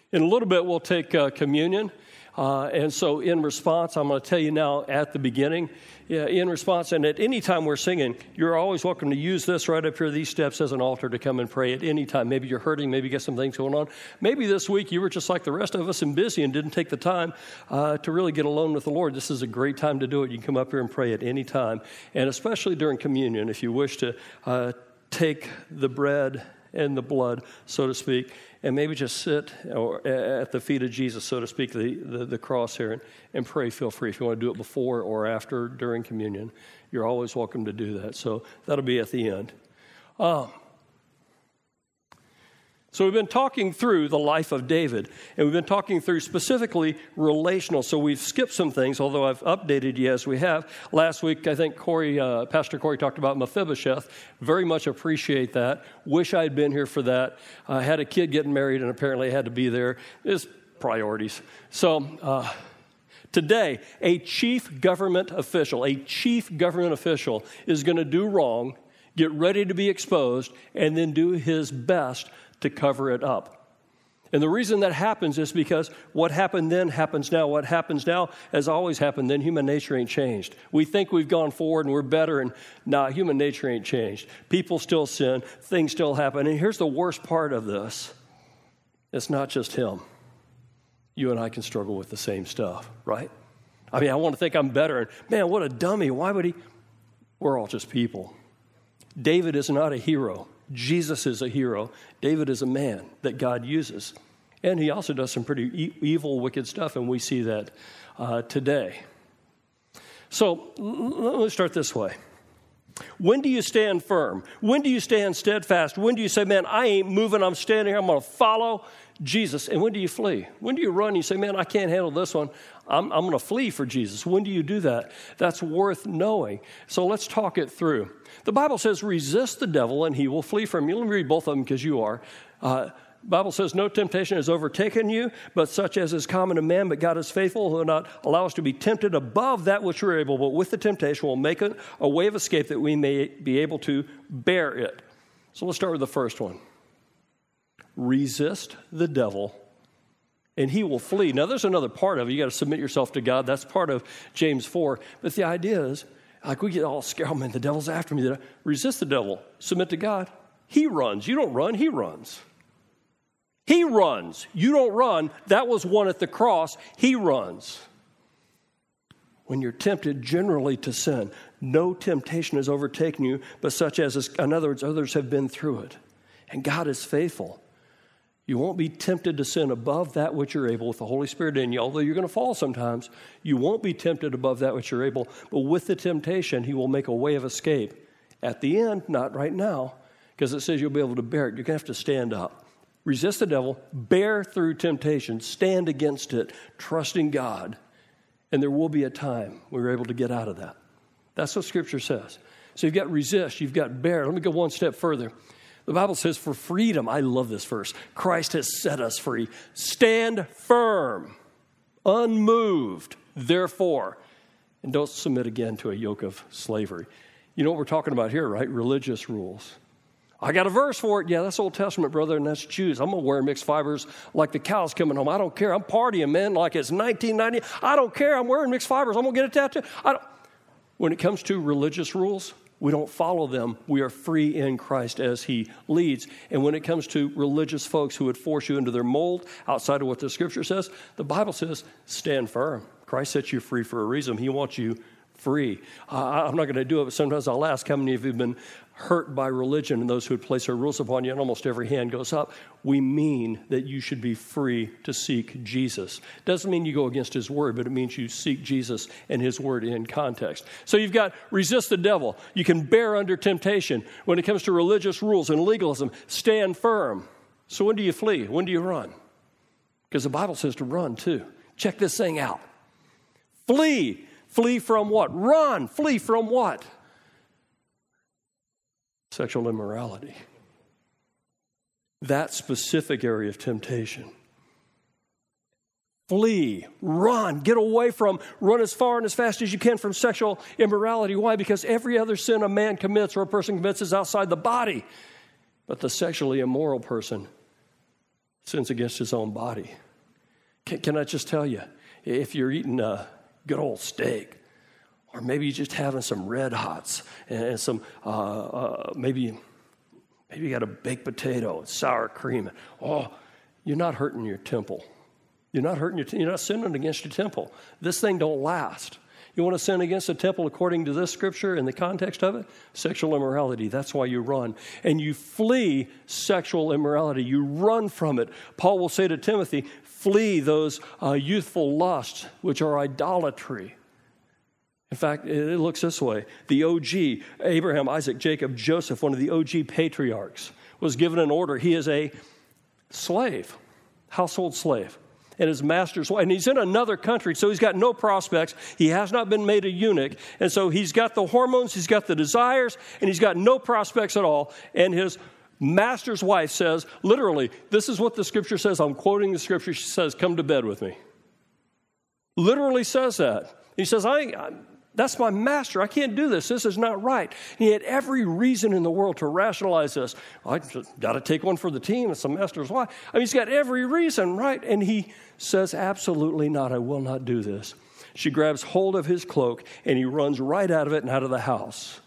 In a little bit, we'll take communion. And so in response, I'm going to tell you now at the beginning, in response, and at any time we're singing, you're always welcome to use this right up here, these steps as an altar to come and pray at any time. Maybe you're hurting, maybe you got some things going on. Maybe this week you were just like the rest of us and busy and didn't take the time to really get alone with the Lord. This is a great time to do it. You can come up here and pray at any time, and especially during communion, if you wish to take the bread and the blood, so to speak, and maybe just sit at the feet of Jesus, so to speak, the cross here, and pray. Feel free. If you want to do it before or after, during communion, you're always welcome to do that. So that'll be at the end. So we've been talking through the life of David, and we've been talking through specifically relational. So we've skipped some things, although I've updated you as we have. Last week, I think Pastor Corey talked about Mephibosheth. Very much appreciate that. Wish I had been here for that. I had a kid getting married, and apparently I had to be there. It's priorities. So today, a chief government official is going to do wrong, get ready to be exposed, and then do his best to cover it up. And the reason that happens is because what happened then happens now. What happens now has always happened then. Human nature ain't changed. We think we've gone forward and we're better, and human nature ain't changed. People still sin. Things still happen. And here's the worst part of this. It's not just him. You and I can struggle with the same stuff, right? I mean, I want to think I'm better. And man, what a dummy. Why would he? We're all just people. David is not a hero. Jesus is a hero. David is a man that God uses. And he also does some pretty evil, wicked stuff, and we see that today. So let's start this way. When do you stand firm? When do you stand steadfast? When do you say, man, I ain't moving, I'm standing here, I'm going to follow Jesus? And when do you flee? When do you run? You say, man, I can't handle this one. I'm going to flee for Jesus. When do you do that? That's worth knowing. So let's talk it through. The Bible says, resist the devil and he will flee from you. Let me read both of them because you are. Bible says, no temptation has overtaken you, but such as is common to man, but God is faithful, who will not allow us to be tempted above that which we're able, but with the temptation will make a way of escape that we may be able to bear it. So let's start with the first one. Resist the devil, and he will flee. Now, there's another part of it. You got to submit yourself to God. That's part of James 4. But the idea is, like we get all scared, oh man, the devil's after me. Resist the devil. Submit to God. He runs. You don't run. He runs. He runs. You don't run. That was one at the cross. He runs. When you're tempted generally to sin, no temptation has overtaken you, but such as, in other words, others have been through it. And God is faithful. You won't be tempted to sin above that which you're able with the Holy Spirit in you, although you're going to fall sometimes. You won't be tempted above that which you're able, but with the temptation, he will make a way of escape. At the end, not right now, because it says you'll be able to bear it. You're going to have to stand up. Resist the devil, bear through temptation, stand against it, trust in God, and there will be a time when you're able to get out of that. That's what Scripture says. So you've got resist, you've got bear. Let me go one step further. The Bible says for freedom, I love this verse, Christ has set us free. Stand firm, unmoved, therefore, and don't submit again to a yoke of slavery. You know what we're talking about here, right? Religious rules. I got a verse for it. Yeah, that's Old Testament, brother, and that's Jews. I'm going to wear mixed fibers like the cows coming home. I don't care. I'm partying, man, like it's 1990. I don't care. I'm wearing mixed fibers. I'm going to get a tattoo. When it comes to religious rules, we don't follow them. We are free in Christ as he leads. And when it comes to religious folks who would force you into their mold outside of what the Scripture says, the Bible says, stand firm. Christ set you free for a reason. He wants you free. I'm not going to do it, but sometimes I'll ask how many of you have been hurt by religion and those who would place their rules upon you, and almost every hand goes up. We mean that you should be free to seek Jesus. Doesn't mean you go against his word, but it means you seek Jesus and his word in context. So you've got resist the devil. You can bear under temptation. When it comes to religious rules and legalism, stand firm. So when do you flee? When do you run? Because the Bible says to run too. Check this thing out. Flee. Flee from what? Run. Flee from what? Sexual immorality. That specific area of temptation. Flee, run, get away from, run as far and as fast as you can from sexual immorality. Why? Because every other sin a man commits or a person commits is outside the body. But the sexually immoral person sins against his own body. Can I just tell you, if you're eating a good old steak, or maybe you're just having some Red Hots and some, maybe you got a baked potato and sour cream. You're not hurting your temple. You're not sinning against your temple. This thing don't last. You want to sin against the temple according to this scripture in the context of it? Sexual immorality. That's why you run. And you flee sexual immorality. You run from it. Paul will say to Timothy, flee those youthful lusts, which are idolatry. In fact, it looks this way. The OG, Abraham, Isaac, Jacob, Joseph, one of the OG patriarchs, was given an order. He is a slave, household slave. And his master's wife. And he's in another country, so he's got no prospects. He has not been made a eunuch. And so he's got the hormones, he's got the desires, and he's got no prospects at all. And his master's wife says, literally, this is what the scripture says. I'm quoting the scripture. She says, come to bed with me. Literally says that. He says, that's my master. I can't do this. This is not right. And he had every reason in the world to rationalize this. I just got to take one for the team. It's the master's wife. He's got every reason, right? And he says, absolutely not. I will not do this. She grabs hold of his cloak, and he runs right out of it and out of the house.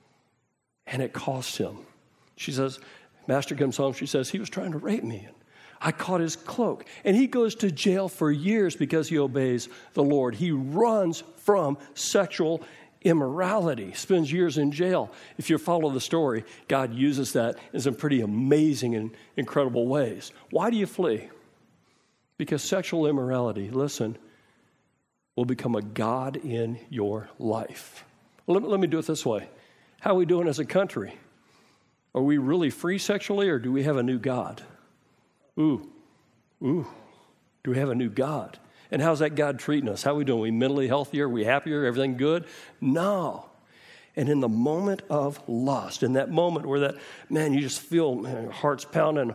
And it costs him. She says, master comes home. She says, he was trying to rape me. I caught his cloak. And he goes to jail for years because he obeys the Lord. He runs from sexual immorality, spends years in jail. If you follow the story, God uses that in some pretty amazing and incredible ways. Why do you flee? Because sexual immorality, listen, will become a god in your life. Let me do it this way. How are we doing as a country? Are we really free sexually, or do we have a new god? Ooh, do we have a new God? And how's that God treating us? How are we doing? Are we mentally healthier? Are we happier? Everything good? No. And in the moment of lust, in that moment where you just feel, your heart's pounding,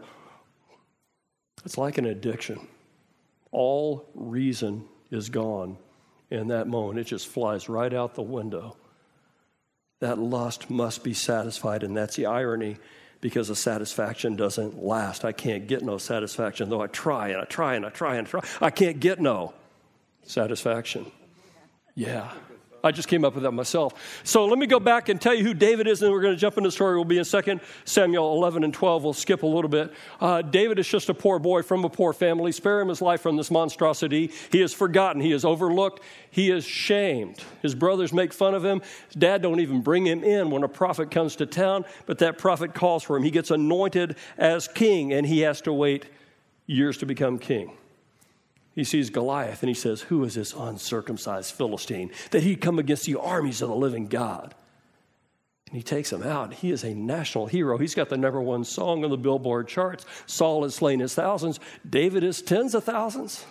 it's like an addiction. All reason is gone in that moment. It just flies right out the window. That lust must be satisfied, and that's the irony. Because the satisfaction doesn't last. I can't get no satisfaction, though I try and I try and I try and I try. I can't get no satisfaction. Yeah. I just came up with that myself. So let me go back and tell you who David is, and then we're going to jump into the story. We'll be in 2 Samuel 11 and 12. We'll skip a little bit. David is just a poor boy from a poor family. Spare him his life from this monstrosity. He is forgotten. He is overlooked. He is shamed. His brothers make fun of him. His dad don't even bring him in when a prophet comes to town, but that prophet calls for him. He gets anointed as king, and he has to wait years to become king. He sees Goliath, and he says, who is this uncircumcised Philistine that he'd come against the armies of the living God? And he takes him out. He is a national hero. He's got the #1 song on the Billboard charts. Saul has slain his thousands. David is tens of thousands.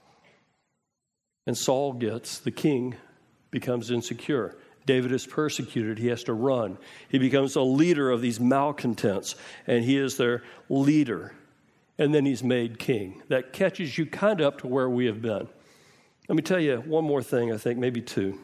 And Saul the king becomes insecure. David is persecuted. He has to run. He becomes a leader of these malcontents, and he is their leader. And then he's made king. That catches you kind of up to where we have been. Let me tell you one more thing, I think, maybe two.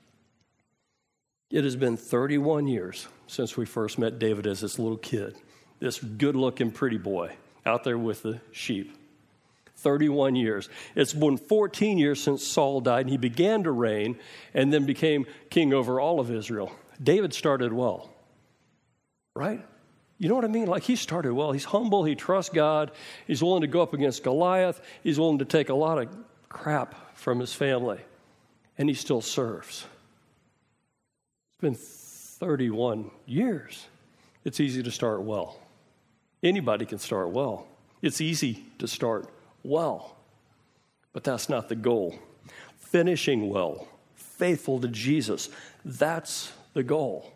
It has been 31 years since we first met David as this little kid, this good-looking pretty boy out there with the sheep. 31 years. It's been 14 years since Saul died, and he began to reign and then became king over all of Israel. David started well, right? You know what I mean? Like, he started well. He's humble. He trusts God. He's willing to go up against Goliath. He's willing to take a lot of crap from his family. And he still serves. It's been 31 years. It's easy to start well. Anybody can start well. It's easy to start well. But that's not the goal. Finishing well, faithful to Jesus, that's the goal.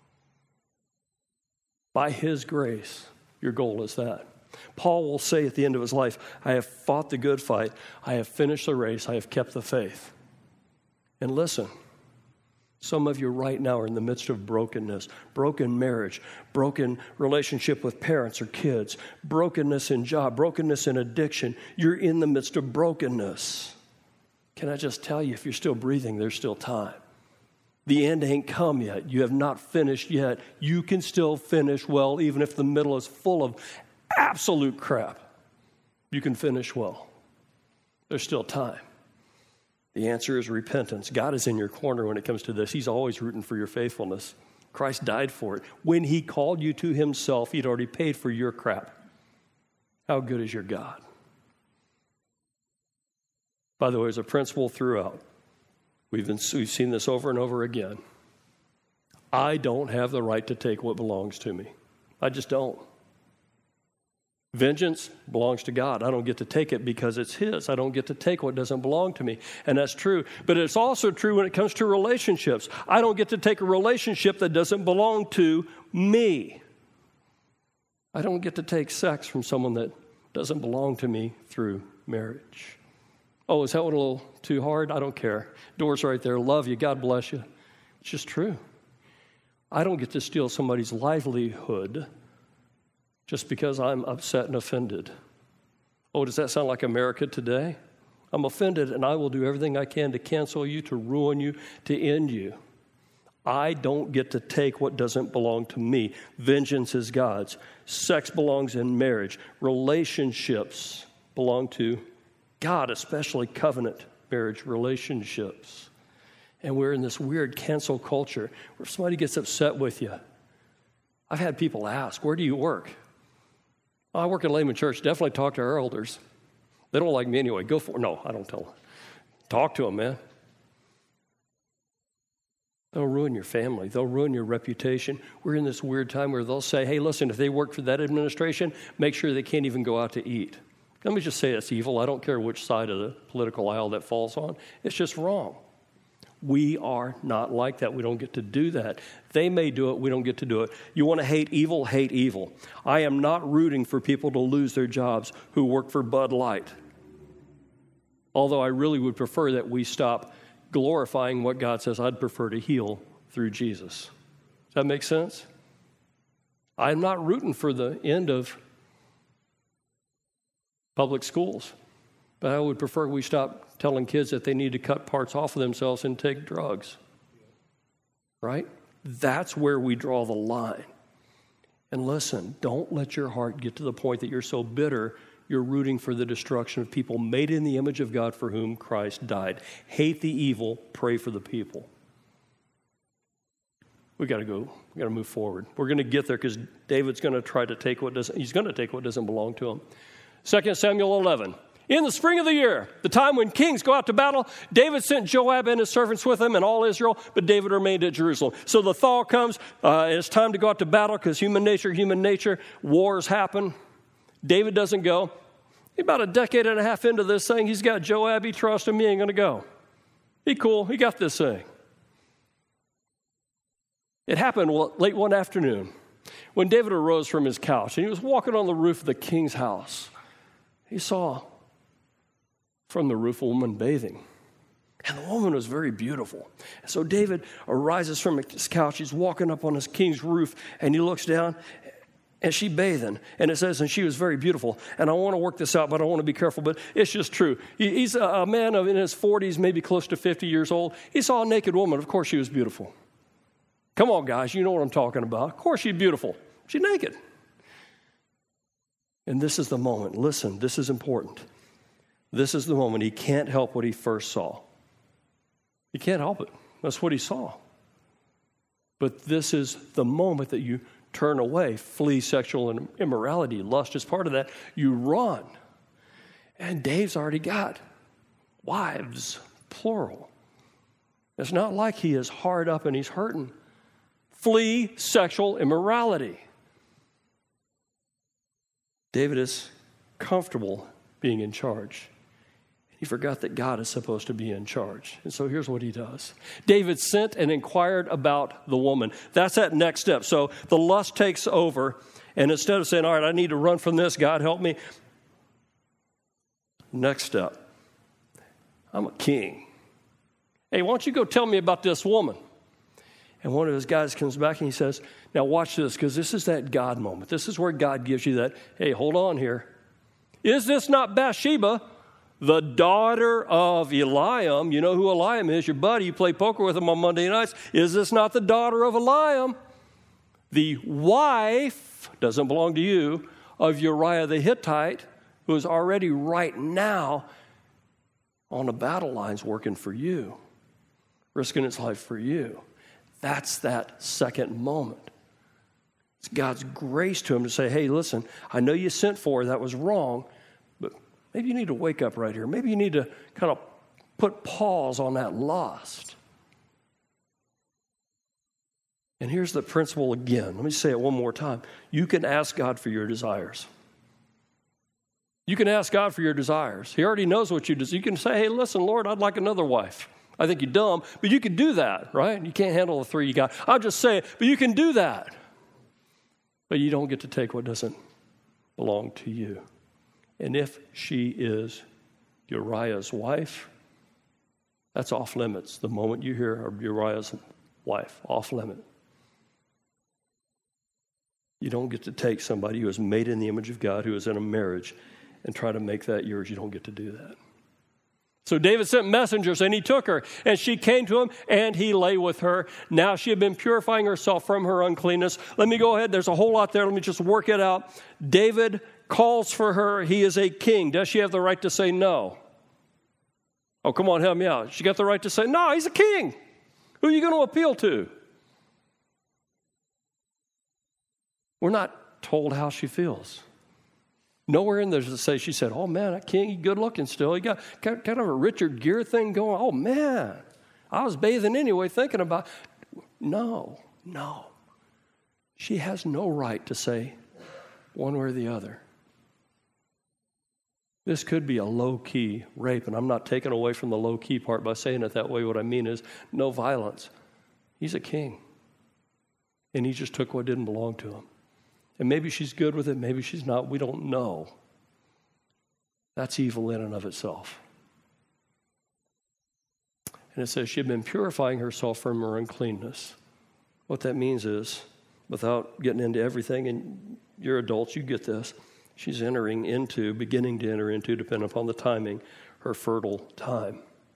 By his grace, your goal is that. Paul will say at the end of his life, I have fought the good fight. I have finished the race. I have kept the faith. And listen, some of you right now are in the midst of brokenness, broken marriage, broken relationship with parents or kids, brokenness in job, brokenness in addiction. You're in the midst of brokenness. Can I just tell you, if you're still breathing, there's still time. The end ain't come yet. You have not finished yet. You can still finish well, even if the middle is full of absolute crap. you can finish well. There's still time. The answer is repentance. God is in your corner when it comes to this. He's always rooting for your faithfulness. Christ died for it. When he called you to himself, he'd already paid for your crap. How good is your God? By the way, there's a principle throughout. We've seen this over and over again. I don't have the right to take what belongs to me. I just don't. Vengeance belongs to God. I don't get to take it because it's his. I don't get to take what doesn't belong to me. And that's true. But it's also true when it comes to relationships. I don't get to take a relationship that doesn't belong to me. I don't get to take sex from someone that doesn't belong to me through marriage. Oh, is that one a little too hard? I don't care. Door's right there. Love you. God bless you. It's just true. I don't get to steal somebody's livelihood just because I'm upset and offended. Oh, does that sound like America today? I'm offended, and I will do everything I can to cancel you, to ruin you, to end you. I don't get to take what doesn't belong to me. Vengeance is God's. Sex belongs in marriage. Relationships belong to God, especially covenant marriage relationships. And we're in this weird cancel culture where if somebody gets upset with you, I've had people ask, where do you work? Oh, I work at Layman Church. Definitely talk to our elders. They don't like me anyway. Go for it. No, I don't tell them. Talk to them, man. They'll ruin your family. They'll ruin your reputation. We're in this weird time where they'll say, hey, listen, if they work for that administration, make sure they can't even go out to eat. Let me just say it's evil. I don't care which side of the political aisle that falls on. It's just wrong. We are not like that. We don't get to do that. They may do it. We don't get to do it. You want to hate evil? Hate evil. I am not rooting for people to lose their jobs who work for Bud Light. Although I really would prefer that we stop glorifying what God says. I'd prefer to heal through Jesus. Does that make sense? I'm not rooting for the end of public schools. But I would prefer we stop telling kids that they need to cut parts off of themselves and take drugs. Right? That's where we draw the line. And listen, don't let your heart get to the point that you're so bitter you're rooting for the destruction of people made in the image of God for whom Christ died. Hate the evil, pray for the people. We got to go. We got to move forward. We're going to get there because David's going to try to take what doesn't belong to him. 2 Samuel 11. In the spring of the year, the time when kings go out to battle, David sent Joab and his servants with him and all Israel, but David remained at Jerusalem. So the thaw comes. It's time to go out to battle because human nature, wars happen. David doesn't go. About a decade and a half into this thing, he's got Joab. He trusts him. He ain't going to go. He cool. He got this thing. It happened late one afternoon when David arose from his couch and he was walking on the roof of the king's house. He saw from the roof a woman bathing. And the woman was very beautiful. So David arises from his couch. He's walking up on his king's roof, and he looks down, and she's bathing. And it says, and she was very beautiful. And I want to work this out, but I want to be careful. But it's just true. He's a man in his 40s, maybe close to 50 years old. He saw a naked woman. Of course she was beautiful. Come on, guys. You know what I'm talking about. Of course she's beautiful. She's naked. And this is the moment. Listen, this is important. This is the moment. He can't help what he first saw. He can't help it. That's what he saw. But this is the moment that you turn away, flee sexual immorality. Lust is part of that. You run. And Dave's already got wives, plural. It's not like he is hard up and he's hurting. Flee sexual immorality. David is comfortable being in charge. He forgot that God is supposed to be in charge. And so here's what he does. David sent and inquired about the woman. That's that next step. So the lust takes over. And instead of saying, all right, I need to run from this, God help me. Next step. I'm a king. Hey, why don't you go tell me about this woman? And one of his guys comes back and he says, now watch this, because this is that God moment. This is where God gives you that, hey, hold on here. Is this not Bathsheba, the daughter of Eliam? You know who Eliam is, your buddy. You play poker with him on Monday nights. Is this not the daughter of Eliam? The wife, doesn't belong to you, of Uriah the Hittite, who is already right now on the battle lines working for you, risking its life for you. That's that second moment. It's God's grace to him to say, hey, listen, I know you sent for her. That was wrong, but maybe you need to wake up right here. Maybe you need to kind of put pause on that lust. And here's the principle again. Let me say it one more time. You can ask God for your desires. You can ask God for your desires. He already knows what you desire. You can say, hey, listen, Lord, I'd like another wife. I think you're dumb, but you can do that, right? You can't handle the three you got. I'll just say it, but you can do that. But you don't get to take what doesn't belong to you. And if she is Uriah's wife, that's off limits. The moment you hear of Uriah's wife, off limit. You don't get to take somebody who is made in the image of God, who is in a marriage, and try to make that yours. You don't get to do that. So David sent messengers, and he took her, and she came to him, and he lay with her. Now she had been purifying herself from her uncleanness. Let me go ahead. There's a whole lot there. Let me just work it out. David calls for her. He is a king. Does she have the right to say no? Oh, come on, help me out. She got the right to say, no, he's a king. Who are you going to appeal to? We're not told how she feels. Nowhere in there does it say, she said, oh, man, that king, he's good looking still. He got kind of a Richard Gere thing going. Oh, man, I was bathing anyway thinking about it. No. She has no right to say one way or the other. This could be a low-key rape, and I'm not taking away from the low-key part by saying it that way. What I mean is no violence. He's a king, and he just took what didn't belong to him. And maybe she's good with it, maybe she's not. We don't know. That's evil in and of itself. And it says she had been purifying herself from her uncleanness. What that means is, without getting into everything, and you're adults, you get this, she's beginning to enter into, depending upon the timing, her fertile time.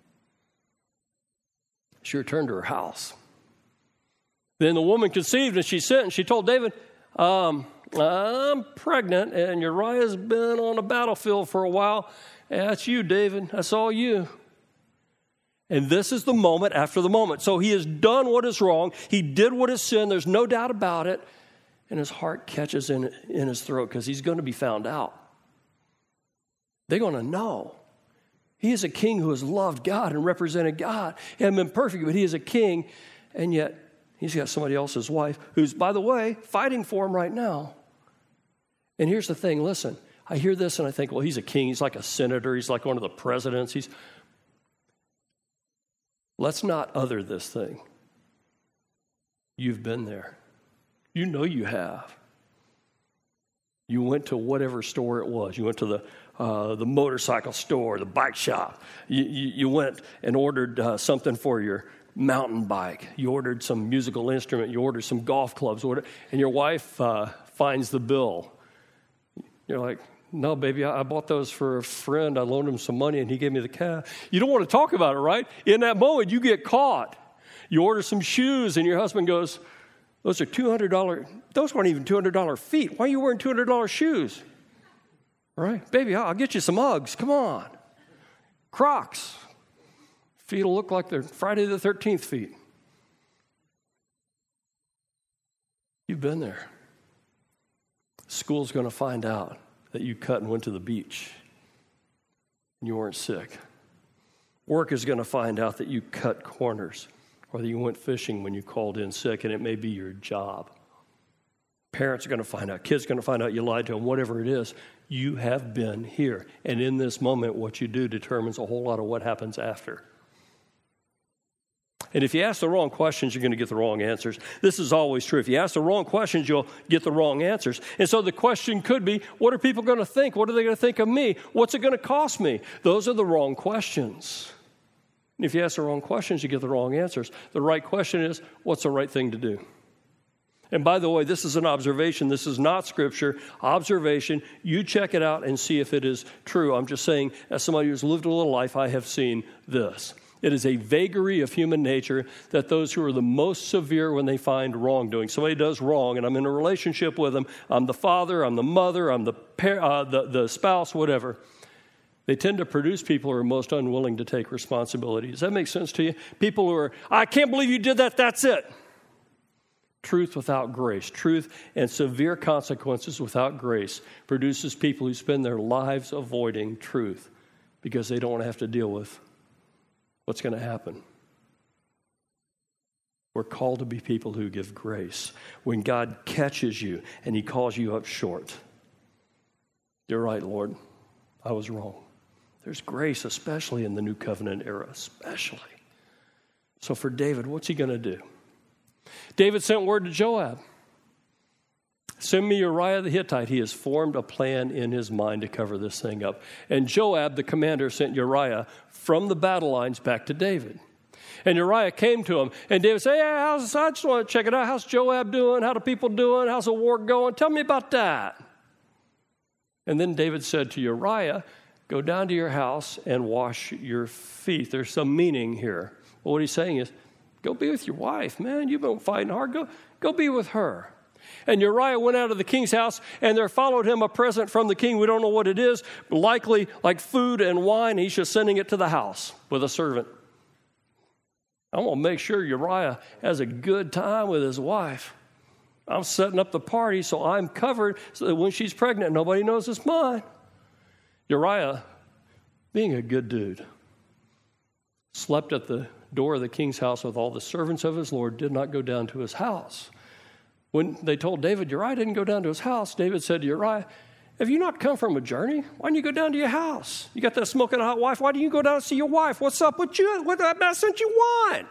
She returned to her house. Then the woman conceived, and she sent, and she told David, I'm pregnant, and Uriah's been on the battlefield for a while. That's you, David. That's all you. And this is the moment after the moment. So he has done what is wrong. He did what is sin. There's no doubt about it. And his heart catches in his throat because he's going to be found out. They're going to know. He is a king who has loved God and represented God. He hasn't been perfect, but he is a king, and yet he's got somebody else's wife who's, by the way, fighting for him right now. And here's the thing, listen, I hear this and I think, well, he's a king. He's like a senator. He's like one of the presidents. Let's not other this thing. You've been there. You know you have. You went to whatever store it was. You went to the motorcycle store, the bike shop. You went and ordered something for your mountain bike. You ordered some musical instrument. You ordered some golf clubs. And your wife finds the bill. You're like, no, baby, I bought those for a friend. I loaned him some money, and he gave me the cash. You don't want to talk about it, right? In that moment, you get caught. You order some shoes, and your husband goes, those are $200. Those weren't even $200 feet. Why are you wearing $200 shoes? All right, baby, I'll get you some Uggs. Come on. Crocs. Feet will look like they're Friday the 13th feet. You've been there. School's going to find out that you cut and went to the beach and you weren't sick. Work is going to find out that you cut corners or that you went fishing when you called in sick, and it may be your job. Parents are going to find out. Kids are going to find out you lied to them. Whatever it is, you have been here. And in this moment, what you do determines a whole lot of what happens after. And if you ask the wrong questions, you're going to get the wrong answers. This is always true. If you ask the wrong questions, you'll get the wrong answers. And so the question could be, what are people going to think? What are they going to think of me? What's it going to cost me? Those are the wrong questions. And if you ask the wrong questions, you get the wrong answers. The right question is, what's the right thing to do? And by the way, this is an observation. This is not Scripture. Observation. You check it out and see if it is true. I'm just saying, as somebody who's lived a little life, I have seen this. It is a vagary of human nature that those who are the most severe when they find wrongdoing, somebody does wrong, and I'm in a relationship with them, I'm the father, I'm the mother, I'm the spouse, whatever, they tend to produce people who are most unwilling to take responsibility. Does that make sense to you? People who are, I can't believe you did that, that's it. Truth without grace, truth and severe consequences without grace produces people who spend their lives avoiding truth because they don't want to have to deal with what's going to happen. We're called to be people who give grace. When God catches you and he calls you up short, you're right, Lord, I was wrong. There's grace, especially in the New Covenant era, especially. So for David, what's he going to do? David sent word to Joab. Send me Uriah the Hittite. He has formed a plan in his mind to cover this thing up. And Joab, the commander, sent Uriah from the battle lines back to David. And Uriah came to him, and David said, hey, I just want to check it out. How's Joab doing? How the people doing? How's the war going? Tell me about that. And then David said to Uriah, go down to your house and wash your feet. There's some meaning here. Well, what he's saying is, go be with your wife, man. You've been fighting hard. Go be with her. And Uriah went out of the king's house, and there followed him a present from the king. We don't know what it is, likely like food and wine. He's just sending it to the house with a servant. I want to make sure Uriah has a good time with his wife. I'm setting up the party so I'm covered so that when she's pregnant, nobody knows it's mine. Uriah, being a good dude, slept at the door of the king's house with all the servants of his Lord, did not go down to his house. When they told David, Uriah didn't go down to his house, David said to Uriah, have you not come from a journey? Why didn't you go down to your house? You got that smoking hot wife. Why didn't you go down and see your wife? What's up with you? What I sent you wine.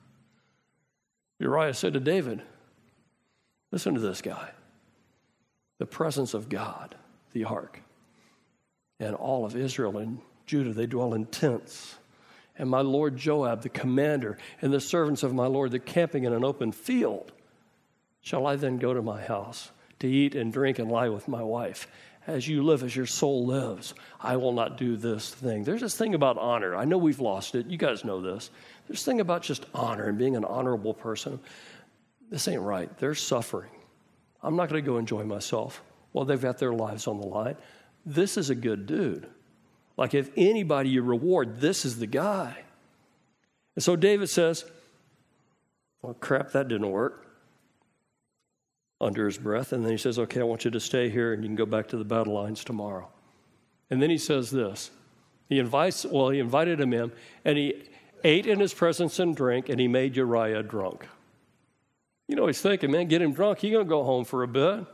Uriah said to David, listen to this guy. The presence of God, the ark, and all of Israel and Judah, they dwell in tents. And my lord Joab, the commander, and the servants of my lord, they're camping in an open field. Shall I then go to my house to eat and drink and lie with my wife? As you live, as your soul lives, I will not do this thing. There's this thing about honor. I know we've lost it. You guys know this. There's this thing about just honor and being an honorable person. This ain't right. They're suffering. I'm not going to go enjoy myself while they've got their lives on the line. This is a good dude. Like if anybody you reward, this is the guy. And so David says, well, crap, that didn't work. Under his breath. And then he says, okay, I want you to stay here and you can go back to the battle lines tomorrow. And then he says this. He invited him in, and he ate in his presence and drank, and he made Uriah drunk. You know, he's thinking, man, get him drunk. He's going to go home for a bit.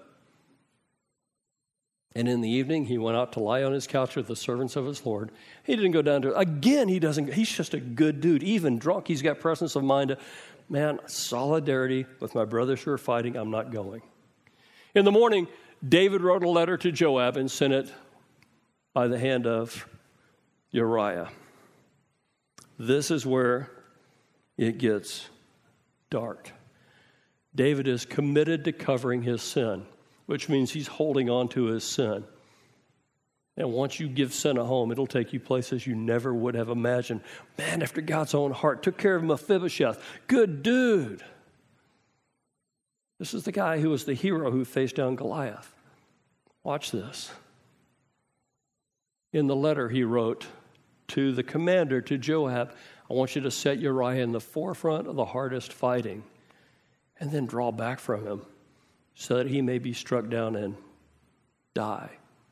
And in the evening, he went out to lie on his couch with the servants of his Lord. He didn't go down to, again, he's just a good dude. Even drunk, he's got presence of mind to, man, solidarity with my brothers who are fighting, I'm not going. In the morning, David wrote a letter to Joab and sent it by the hand of Uriah. This is where it gets dark. David is committed to covering his sin, which means he's holding on to his sin. And once you give sin a home, it'll take you places you never would have imagined. Man, after God's own heart, took care of Mephibosheth. Good dude. This is the guy who was the hero who faced down Goliath. Watch this. In the letter he wrote to the commander, to Joab, I want you to set Uriah in the forefront of the hardest fighting and then draw back from him so that he may be struck down and die.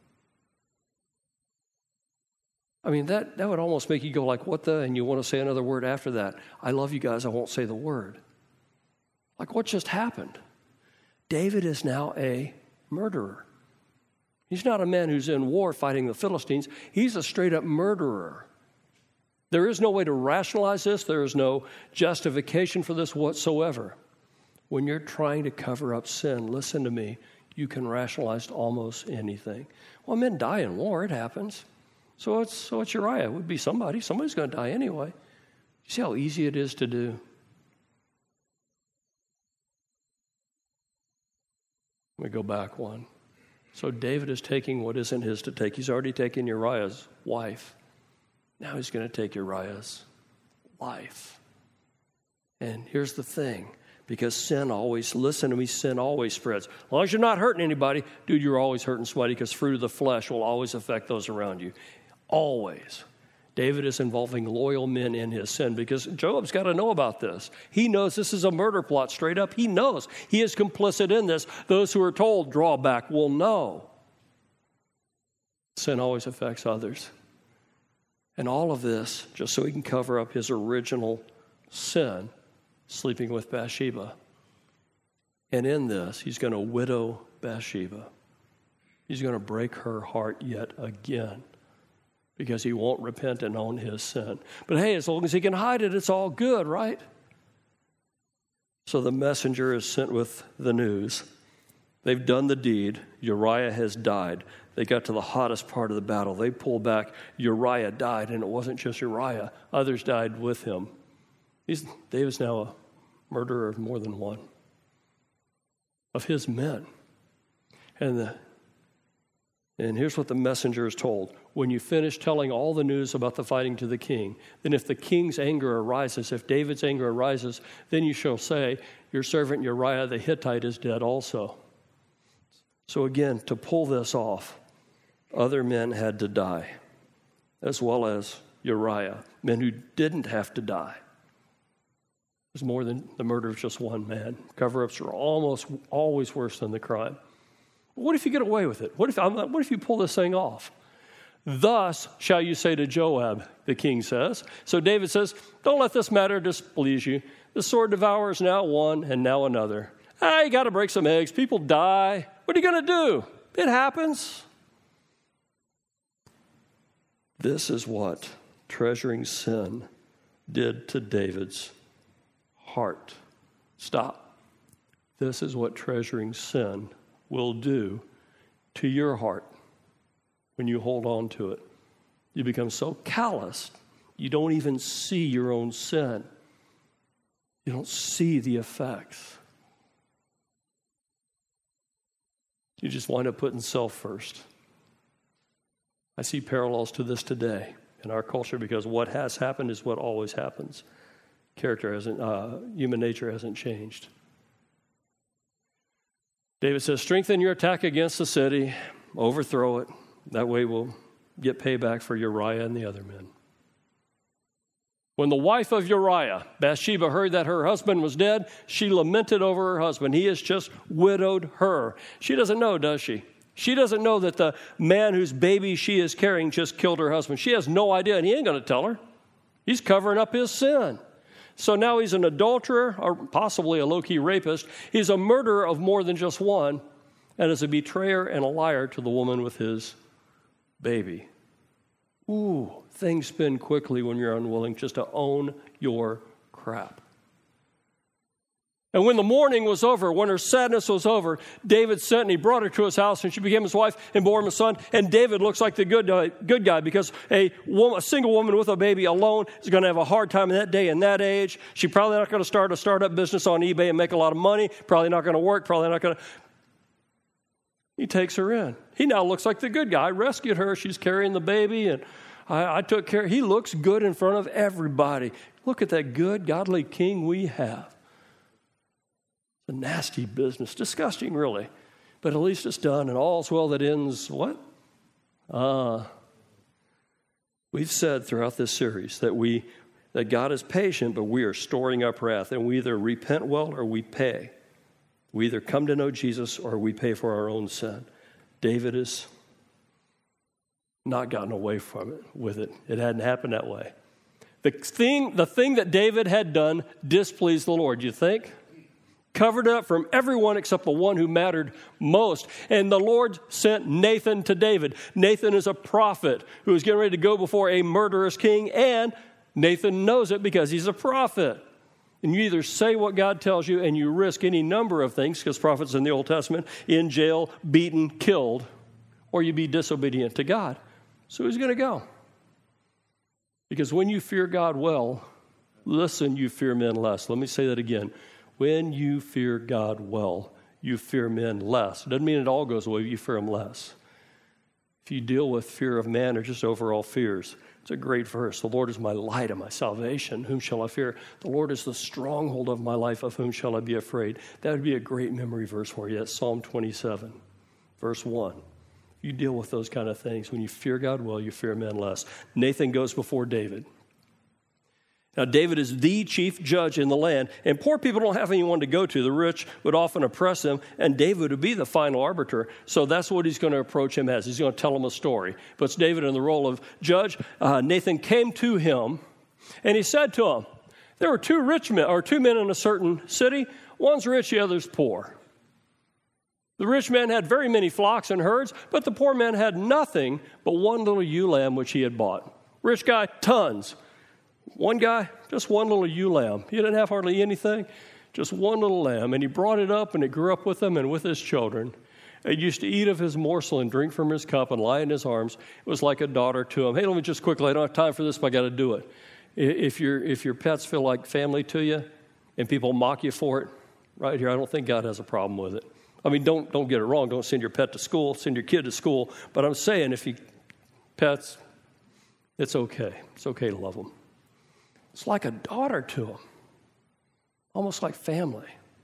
I mean, that would almost make you go like, what the? And you want to say another word after that. I love you guys. I won't say the word. Like, what just happened? David is now a murderer. He's not a man who's in war fighting the Philistines. He's a straight-up murderer. There is no way to rationalize this. There is no justification for this whatsoever. When you're trying to cover up sin, listen to me, you can rationalize almost anything. Well, men die in war. It happens. So it's Uriah. It would be somebody. Somebody's going to die anyway. You see how easy it is to do? Let me go back one. So David is taking what isn't his to take. He's already taken Uriah's wife. Now he's going to take Uriah's life. And here's the thing, because sin always spreads. As long as you're not hurting anybody, dude, you're always hurting somebody, because fruit of the flesh will always affect those around you. Always. David is involving loyal men in his sin, because Joab's got to know about this. He knows this is a murder plot straight up. He knows he is complicit in this. Those who are told, draw back, will know. Sin always affects others. And all of this just so he can cover up his original sin, sleeping with Bathsheba. And in this, he's going to widow Bathsheba. He's going to break her heart yet again, because he won't repent and own his sin. But hey, as long as he can hide it, it's all good, right? So the messenger is sent with the news. They've done the deed. Uriah has died. They got to the hottest part of the battle. They pulled back. Uriah died, and it wasn't just Uriah. Others died with him. David's now a murderer of more than one of his men. And here's what the messenger is told. When you finish telling all the news about the fighting to the king, then if the king's anger arises, if David's anger arises, then you shall say, your servant Uriah the Hittite is dead also. So again, to pull this off, other men had to die, as well as Uriah, men who didn't have to die. It was more than the murder of just one man. Cover-ups are almost always worse than the crime. What if you get away with it? What if you pull this thing off? Thus shall you say to Joab, the king says. So David says, don't let this matter displease you. The sword devours now one and now another. You got to break some eggs. People die. What are you going to do? It happens. This is what treasuring sin did to David's heart. Stop. This is what treasuring sin will do to your heart when you hold on to it. You become so calloused, you don't even see your own sin. You don't see the effects. You just wind up putting self first. I see parallels to this today in our culture, because what has happened is what always happens. Human nature hasn't changed. David says, strengthen your attack against the city, overthrow it. That way we'll get payback for Uriah and the other men. When the wife of Uriah, Bathsheba, heard that her husband was dead, she lamented over her husband. He has just widowed her. She doesn't know, does she? She doesn't know that the man whose baby she is carrying just killed her husband. She has no idea, and he ain't going to tell her. He's covering up his sin. So now he's an adulterer, or possibly a low-key rapist. He's a murderer of more than just one, and is a betrayer and a liar to the woman with his baby. Ooh, things spin quickly when you're unwilling just to own your crap. And when the mourning was over, when her sadness was over, David sent and he brought her to his house, and she became his wife and bore him a son. And David looks like the good guy, because a single woman with a baby alone is going to have a hard time in that day and that age. She's probably not going to start a startup business on eBay and make a lot of money. Probably not going to work. Probably not going to. He takes her in. He now looks like the good guy. I rescued her. She's carrying the baby, and I took care. He looks good in front of everybody. Look at that good, godly king we have. A nasty business, disgusting really, but at least it's done, and all's well that ends what? We've said throughout this series that God is patient, but we are storing up wrath, and we either repent well or we pay. We either come to know Jesus or we pay for our own sin. David has not gotten away from it with it. It hadn't happened that way. The thing that David had done displeased the Lord, you think? Covered it up from everyone except the one who mattered most. And the Lord sent Nathan to David. Nathan is a prophet who is getting ready to go before a murderous king, and Nathan knows it because he's a prophet. And you either say what God tells you and you risk any number of things, because prophets in the Old Testament, in jail, beaten, killed, or you be disobedient to God. So he's going to go. Because when you fear God well, listen, you fear men less. Let me say that again. When you fear God well, you fear men less. It doesn't mean it all goes away, but you fear them less. If you deal with fear of man or just overall fears, it's a great verse. The Lord is my light and my salvation. Whom shall I fear? The Lord is the stronghold of my life. Of whom shall I be afraid? That would be a great memory verse for you. That's Psalm 27, verse 1. You deal with those kind of things. When you fear God well, you fear men less. Nathan goes before David. Now, David is the chief judge in the land, and poor people don't have anyone to go to. The rich would often oppress them, and David would be the final arbiter. So that's what he's going to approach him as. He's going to tell him a story. Puts David in the role of judge. Nathan came to him, and he said to him, there were two men in a certain city. One's rich, the other's poor. The rich man had very many flocks and herds, but the poor man had nothing but one little ewe lamb which he had bought. Rich guy, tons. One guy, just one little ewe lamb. He didn't have hardly anything, just one little lamb. And he brought it up, and it grew up with him and with his children. It used to eat of his morsel and drink from his cup and lie in his arms. It was like a daughter to him. Hey, let me just quickly, I don't have time for this, but I got to do it. If your pets feel like family to you and people mock you for it, right here, I don't think God has a problem with it. I mean, don't get it wrong. Don't send your pet to school. Send your kid to school. But I'm saying pets, it's okay. It's okay to love them. It's like a daughter to him, almost like family.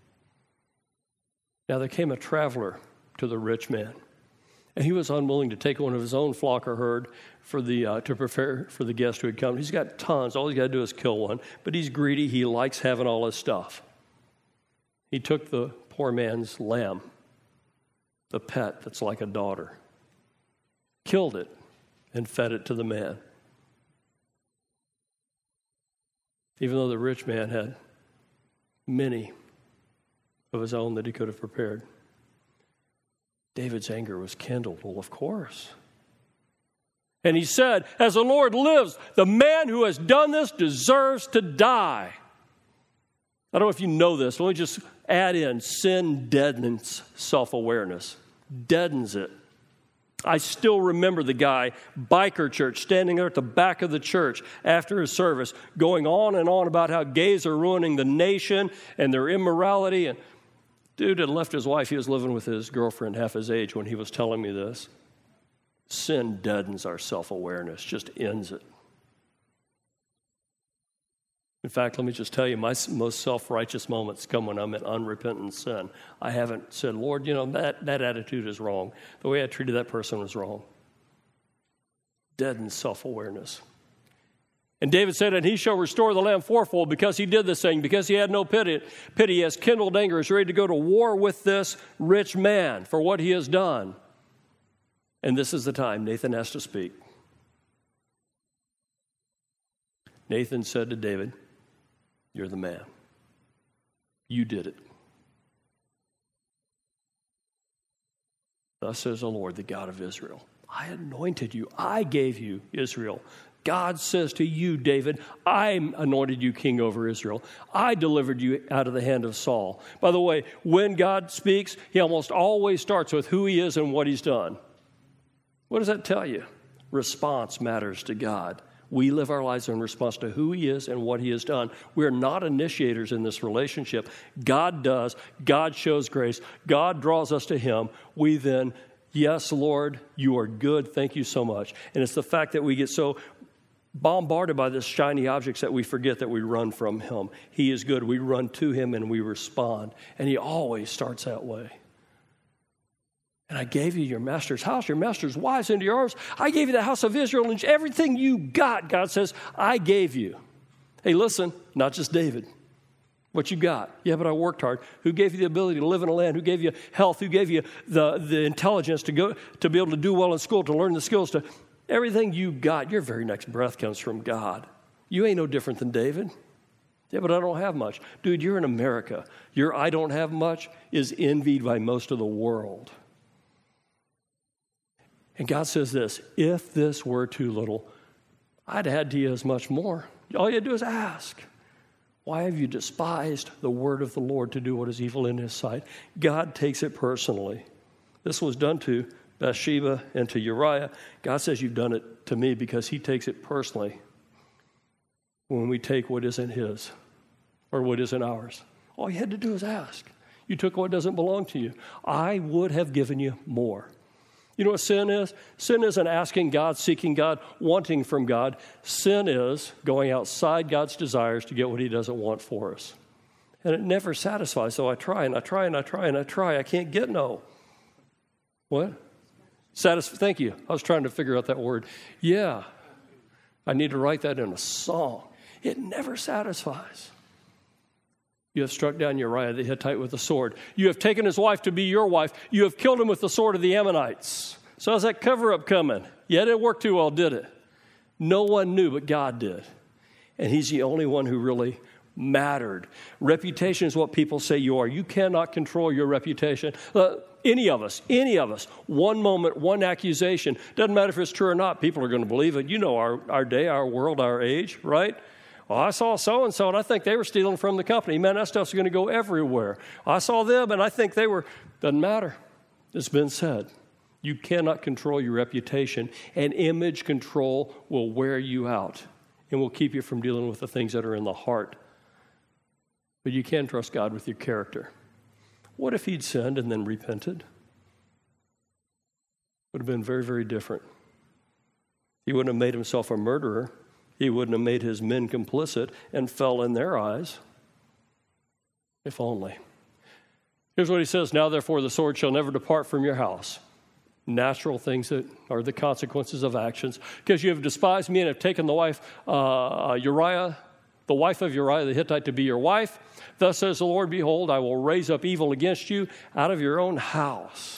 Now there came a traveler to the rich man, and he was unwilling to take one of his own flock or herd to prepare for the guest who had come. He's got tons. All he's got to do is kill one, but he's greedy. He likes having all his stuff. He took the poor man's lamb, the pet that's like a daughter, killed it, and fed it to the man. Even though the rich man had many of his own that he could have prepared. David's anger was kindled. Well, of course. And he said, as the Lord lives, the man who has done this deserves to die. I don't know if you know this. Let me just add in, sin deadens self-awareness. Deadens it. I still remember the guy, biker church, standing there at the back of the church after his service, going on and on about how gays are ruining the nation and their immorality. And dude had left his wife. He was living with his girlfriend half his age when he was telling me this. Sin deadens our self-awareness, just ends it. In fact, let me just tell you, my most self-righteous moments come when I'm in unrepentant sin. I haven't said, Lord, that attitude is wrong. The way I treated that person was wrong. Deadens self-awareness. And David said, and he shall restore the lamb fourfold because he did this thing, because he had no pity. He has kindled anger, is ready to go to war with this rich man for what he has done. And this is the time Nathan has to speak. Nathan said to David, you're the man. You did it. Thus says the Lord, the God of Israel. I anointed you. I gave you Israel. God says to you, David, I anointed you king over Israel. I delivered you out of the hand of Saul. By the way, when God speaks, he almost always starts with who he is and what he's done. What does that tell you? Response matters to God. We live our lives in response to who he is and what he has done. We're not initiators in this relationship. God does. God shows grace. God draws us to him. We then, yes, Lord, you are good. Thank you so much. And it's the fact that we get so bombarded by this shiny objects that we forget that we run from him. He is good. We run to him and we respond. And he always starts that way. And I gave you your master's house, your master's wives into your arms. I gave you the house of Israel and everything you got, God says, I gave you. Hey, listen, not just David. What you got? Yeah, but I worked hard. Who gave you the ability to live in a land? Who gave you health? Who gave you the intelligence to be able to do well in school, to learn the skills, to everything you got? Your very next breath comes from God. You ain't no different than David. Yeah, but I don't have much. Dude, you're in America. Your I don't have much is envied by most of the world. And God says this, if this were too little, I'd add to you as much more. All you do is ask. Why have you despised the word of the Lord to do what is evil in his sight? God takes it personally. This was done to Bathsheba and to Uriah. God says you've done it to me because he takes it personally when we take what isn't his or what isn't ours. All you had to do is ask. You took what doesn't belong to you. I would have given you more. You know what sin is? Sin isn't asking God, seeking God, wanting from God. Sin is going outside God's desires to get what he doesn't want for us. And it never satisfies. So I try and I try and I try and I try. I can't get no. What? Thank you. I was trying to figure out that word. Yeah. I need to write that in a song. It never satisfies. You have struck down Uriah the Hittite with a sword. You have taken his wife to be your wife. You have killed him with the sword of the Ammonites. So how's that cover-up coming? Yeah, it didn't work too well, did it? No one knew, but God did. And he's the only one who really mattered. Reputation is what people say you are. You cannot control your reputation. Any of us, one moment, one accusation, doesn't matter if it's true or not, people are going to believe it. You know our day, our world, our age, right? Oh, I saw so-and-so, and I think they were stealing from the company. Man, that stuff's going to go everywhere. I saw them, and I think they were. Doesn't matter. It's been said. You cannot control your reputation, and image control will wear you out and will keep you from dealing with the things that are in the heart. But you can trust God with your character. What if he'd sinned and then repented? Would have been very, very different. He wouldn't have made himself a murderer. He wouldn't have made his men complicit and fell in their eyes. If only. Here's what he says, now therefore the sword shall never depart from your house. Natural things that are the consequences of actions. Because you have despised me and have taken the wife, Uriah, the wife of Uriah the Hittite to be your wife. Thus says the Lord, behold, I will raise up evil against you out of your own house.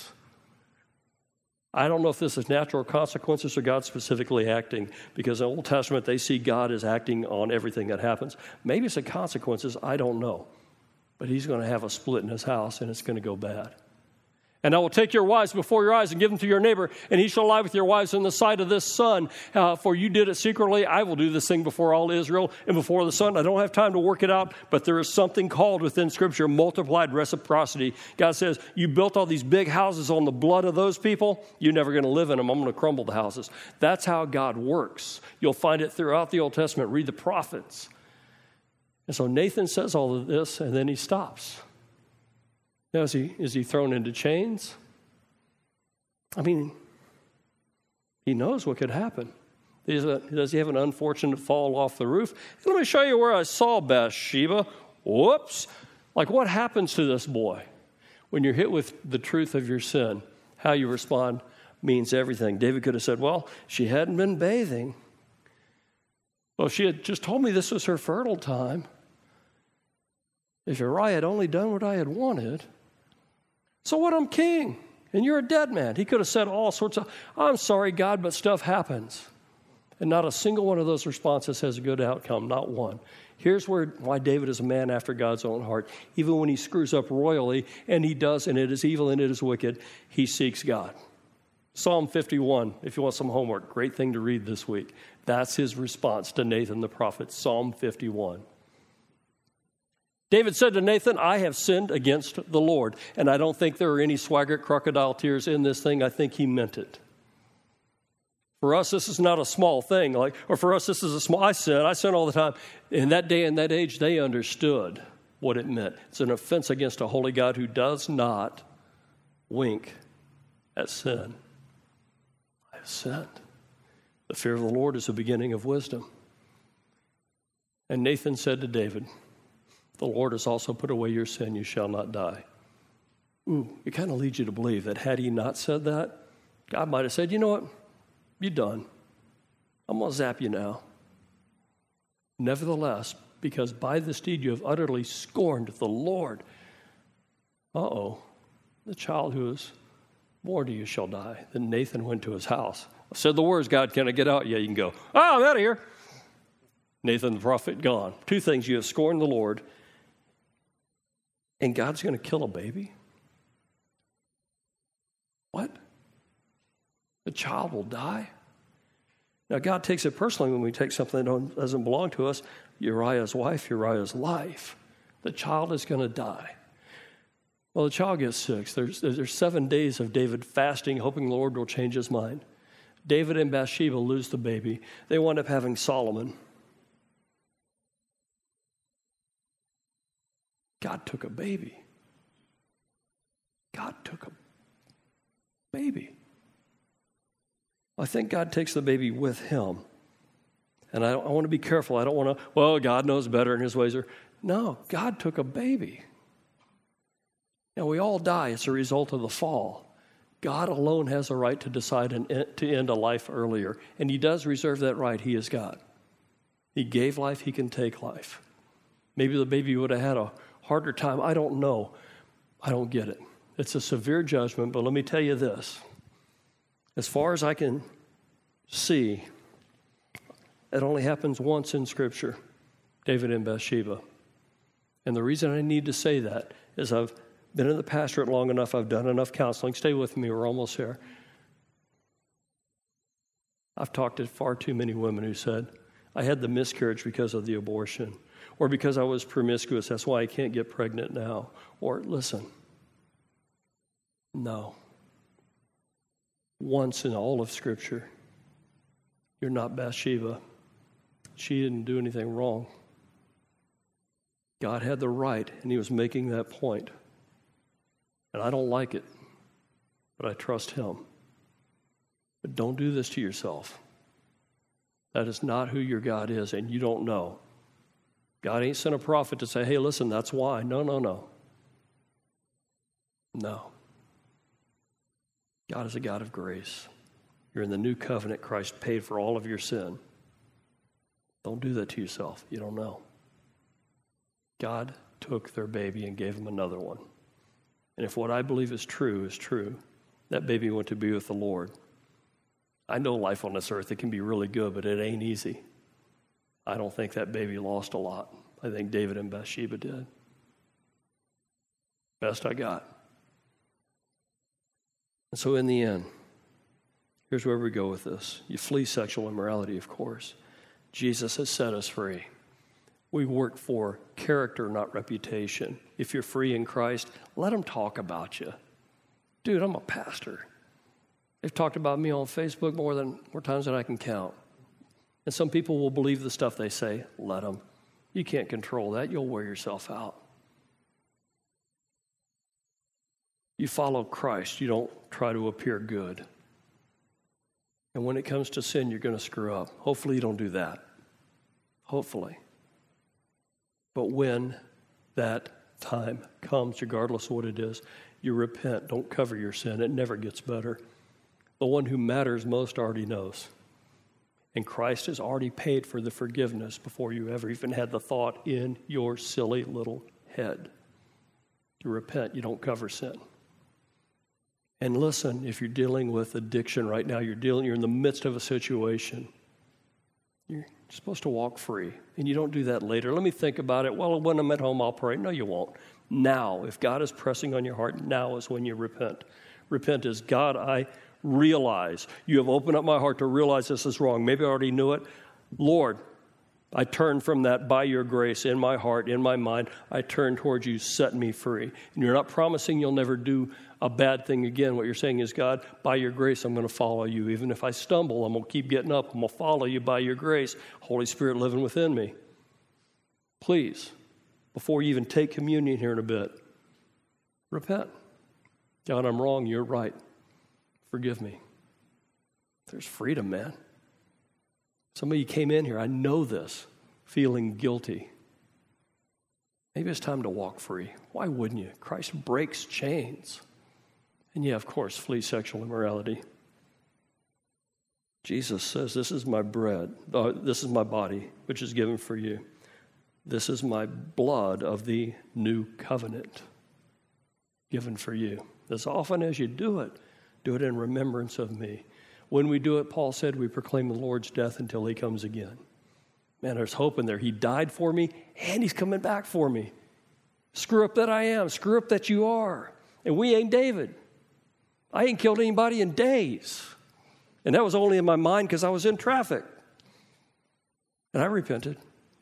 I don't know if this is natural consequences or God specifically acting, because in the Old Testament they see God as acting on everything that happens. Maybe it's the consequences, I don't know. But he's going to have a split in his house, and it's going to go bad. And I will take your wives before your eyes and give them to your neighbor, and he shall lie with your wives in the sight of this sun. For you did it secretly. I will do this thing before all Israel and before the sun. I don't have time to work it out, but there is something called within Scripture multiplied reciprocity. God says, you built all these big houses on the blood of those people. You're never going to live in them. I'm going to crumble the houses. That's how God works. You'll find it throughout the Old Testament. Read the prophets. And so Nathan says all of this, and then he stops. Now, is he thrown into chains? I mean, he knows what could happen. Does he have an unfortunate fall off the roof? Let me show you where I saw Bathsheba. Whoops. Like, what happens to this boy when you're hit with the truth of your sin? How you respond means everything. David could have said, well, she hadn't been bathing. Well, she had just told me this was her fertile time. If Uriah had only done what I had wanted. So what, I'm king, and you're a dead man. He could have said all sorts of, I'm sorry, God, but stuff happens. And not a single one of those responses has a good outcome, not one. Here's why David is a man after God's own heart. Even when he screws up royally, and he does, and it is evil and it is wicked, he seeks God. Psalm 51, if you want some homework, great thing to read this week. That's his response to Nathan the prophet, Psalm 51. David said to Nathan, I have sinned against the Lord. And I don't think there are any swaggart crocodile tears in this thing. I think he meant it. For us, this is not a small thing. Or for us, this is a small, I sin all the time. In that day and that age, they understood what it meant. It's an offense against a holy God who does not wink at sin. I have sinned. The fear of the Lord is the beginning of wisdom. And Nathan said to David, the Lord has also put away your sin, you shall not die. Ooh, it kind of leads you to believe that had he not said that, God might have said, you know what, you're done. I'm going to zap you now. Nevertheless, because by this deed you have utterly scorned the Lord, the child who is born to you shall die. Then Nathan went to his house. I said the words, God, can I get out? Yeah, you can go. I'm out of here. Nathan the prophet gone. Two things, you have scorned the Lord, and God's going to kill a baby? What? The child will die? Now, God takes it personally when we take something that doesn't belong to us. Uriah's wife, Uriah's life. The child is going to die. Well, the child gets sick. There's 7 days of David fasting, hoping the Lord will change his mind. David and Bathsheba lose the baby. They wind up having Solomon. God took a baby. God took a baby. I think God takes the baby with him. And I want to be careful. I don't want to, well, God knows better and his ways are. No, God took a baby. Now, we all die as a result of the fall. God alone has a right to decide to end a life earlier. And he does reserve that right. He is God. He gave life. He can take life. Maybe the baby would have had a harder time. I don't know. I don't get it. It's a severe judgment, but let me tell you this. As far as I can see, it only happens once in Scripture, David and Bathsheba. And the reason I need to say that is I've been in the pastorate long enough. I've done enough counseling. Stay with me. We're almost there. I've talked to far too many women who said, I had the miscarriage because of the abortion, or because I was promiscuous. That's why I can't get pregnant now. Or listen, no. Once in all of Scripture, you're not Bathsheba. She didn't do anything wrong. God had the right, and he was making that point. And I don't like it, but I trust him. But don't do this to yourself. That is not who your God is, and you don't know. God ain't sent a prophet to say, hey, listen, that's why. No. No. God is a God of grace. You're in the new covenant. Christ paid for all of your sin. Don't do that to yourself. You don't know. God took their baby and gave them another one. And if what I believe is true, that baby went to be with the Lord. I know life on this earth, it can be really good, but it ain't easy. I don't think that baby lost a lot. I think David and Bathsheba did. Best I got. And so in the end, here's where we go with this. You flee sexual immorality, of course. Jesus has set us free. We work for character, not reputation. If you're free in Christ, let them talk about you. Dude, I'm a pastor. They've talked about me on Facebook more times than I can count. And some people will believe the stuff they say. Let them. You can't control that. You'll wear yourself out. You follow Christ. You don't try to appear good. And when it comes to sin, you're going to screw up. Hopefully you don't do that. Hopefully. But when that time comes, regardless of what it is, you repent. Don't cover your sin. It never gets better. The one who matters most already knows. And Christ has already paid for the forgiveness before you ever even had the thought in your silly little head. You repent. You don't cover sin. And listen, if you're dealing with addiction right now, you're in the midst of a situation, you're supposed to walk free. And you don't do that later. Let me think about it. Well, when I'm at home, I'll pray. No, you won't. Now, if God is pressing on your heart, now is when you repent. Repent is, God, I realize. You have opened up my heart to realize this is wrong. Maybe I already knew it. Lord, I turn from that by your grace in my heart, in my mind. I turn towards you, set me free. And you're not promising you'll never do a bad thing again. What you're saying is, God, by your grace, I'm going to follow you. Even if I stumble, I'm going to keep getting up. I'm going to follow you by your grace. Holy Spirit living within me. Please, before you even take communion here in a bit, repent. God, I'm wrong. You're right. Forgive me. There's freedom, man. Some of you came in here, I know this, feeling guilty. Maybe it's time to walk free. Why wouldn't you? Christ breaks chains. And yeah, of course, flee sexual immorality. Jesus says, this is my bread, this is my body, which is given for you. This is my blood of the new covenant, given for you. As often as you do it in remembrance of me. When we do it, Paul said, we proclaim the Lord's death until he comes again. Man, there's hope in there. He died for me, and he's coming back for me. Screw up that I am. Screw up that you are. And we ain't David. I ain't killed anybody in days. And that was only in my mind because I was in traffic. And I repented.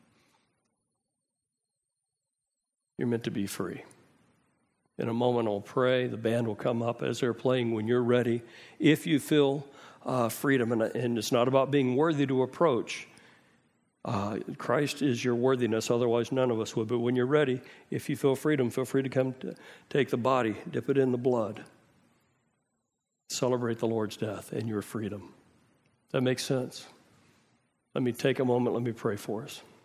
You're meant to be free. In a moment, I'll pray. The band will come up as they're playing when you're ready. If you feel freedom, and it's not about being worthy to approach. Christ is your worthiness, otherwise none of us would. But when you're ready, if you feel freedom, feel free to come take the body, dip it in the blood. Celebrate the Lord's death and your freedom. That makes sense. Let me take a moment. Let me pray for us.